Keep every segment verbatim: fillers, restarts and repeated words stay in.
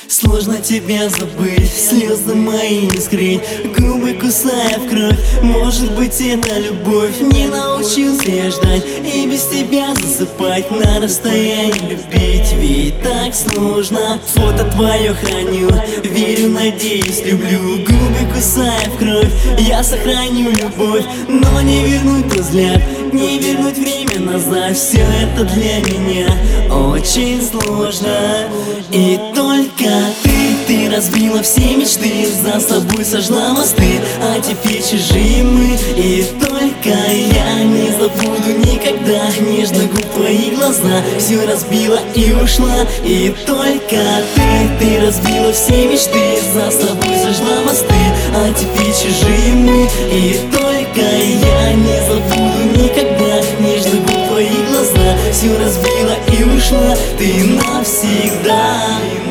Сложно тебя забыть, слезы мои не скрыть, губы кусая в кровь. Может быть, это любовь. Не научился я ждать и без тебя засыпать, на расстоянии любить, ведь так сложно. Фото твое храню, верю, надеюсь, люблю. Губы кусая в кровь, я сохраню любовь, но не вернуть тот взгляд, не вернуть время назад. Все это для меня очень сложно. И только ты, ты разбила все мечты, за собой сожгла мосты, а теперь чужие мы. И только я не забуду никогда нежно губ твои глаза. Все разбила и ушла. И только ты, ты разбила все мечты, за собой сожгла мосты, а теперь чужие мы. И только я не забуду никогда нежно губ твои глаза. Все разбила и ушла. Ты навсегда.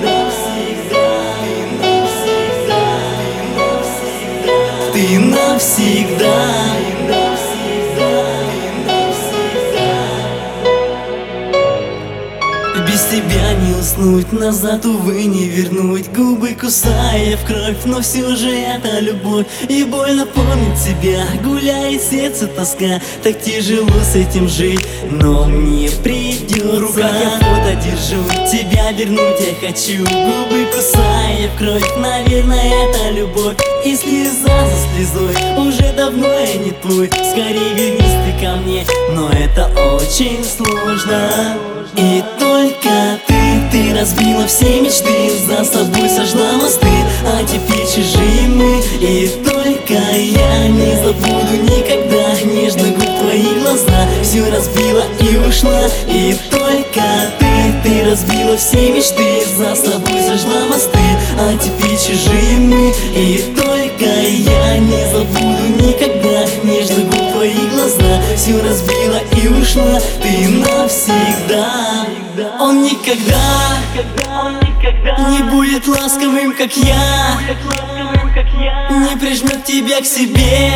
Ты навсегда. Без тебя не уснуть, назад, увы, не вернуть. Губы кусая в кровь, но все же это любовь. И больно помнить тебя, гуляет сердце тоска. Так тяжело с этим жить, но мне придется. В руках я фото держу, тебя вернуть я хочу. Губы кусая в кровь, наверное, это любовь. И слеза за слезой, уже давно я не твой. Скорее вернись ты ко мне, но это очень сложно. И только ты, ты разбила все мечты, за собой сожгла мосты, а теперь чужие мы. И только я не забуду никогда нежно губ твои глаза. Все разбила и ушла. И только ты, ты разбила все мечты, за собой сожгла мосты, а теперь чужие мы. И только я не забуду никогда нежно губ твои глаза. Все разбила и ушла. Ты навсегда. Он никогда, он никогда не будет ласковым, как я, не прижмет тебя к себе,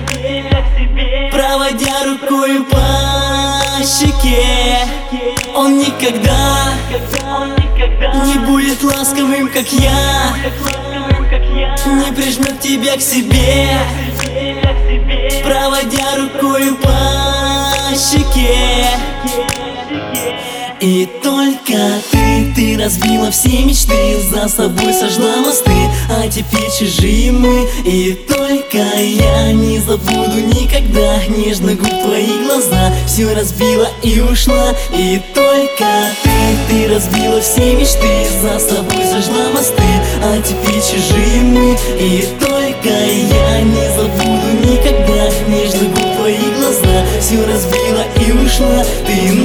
проводя рукою по щеке. Он никогда не будет ласковым, как я, не прижмет тебя к себе, проводя рукою по щеке. И только ты, ты разбила все мечты, за собой сожгла мосты, а теперь чужие мы. И только я не забуду никогда нежно губ твои глаза. Все разбила и ушла. И только ты, ты разбила все мечты, за собой сожгла мосты, а теперь чужие мы. И только я не забуду никогда нежно губ твои глаза. Все разбила и ушла. Ты